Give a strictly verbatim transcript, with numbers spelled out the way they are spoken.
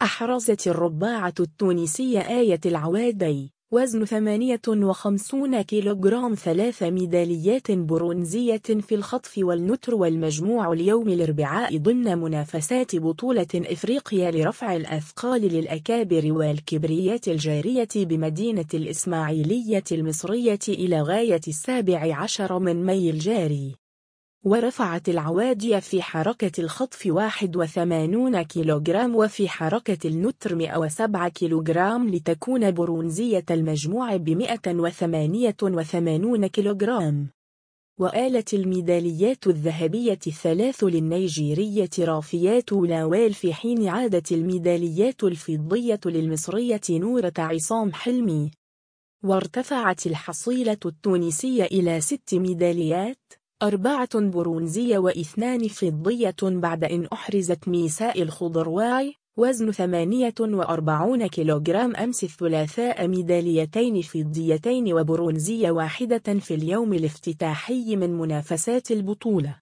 أحرزت الرباعة التونسية آية العوادي وزن ثمانية وخمسين كيلوغرام ثلاث ميداليات برونزية في الخطف والنتر والمجموع اليوم الأربعاء ضمن منافسات بطولة إفريقيا لرفع الأثقال للأكابر والكبريات الجارية بمدينة الإسماعيلية المصرية إلى غاية السابع عشر من ماي الجاري. ورفعت العوادي في حركة الخطف واحد وثمانين كيلوغرام وفي حركة النتر مئة وسبعة كيلوغرام لتكون برونزية المجموع بمئة وثمانية وثمانين كيلوغرام. وآلت الميداليات الذهبية الثلاث للنيجيرية رافيات لاويل في حين عادت الميداليات الفضية للمصرية نورة عصام حلمي. وارتفعت الحصيلة التونسية إلى ست ميداليات، أربعة برونزية واثنان فضية بعد أن أحرزت ميساء الخضرواي وزن ثمانية وأربعين كيلوغرام أمس الثلاثاء ميداليتين فضيتين وبرونزية واحدة في اليوم الافتتاحي من منافسات البطولة.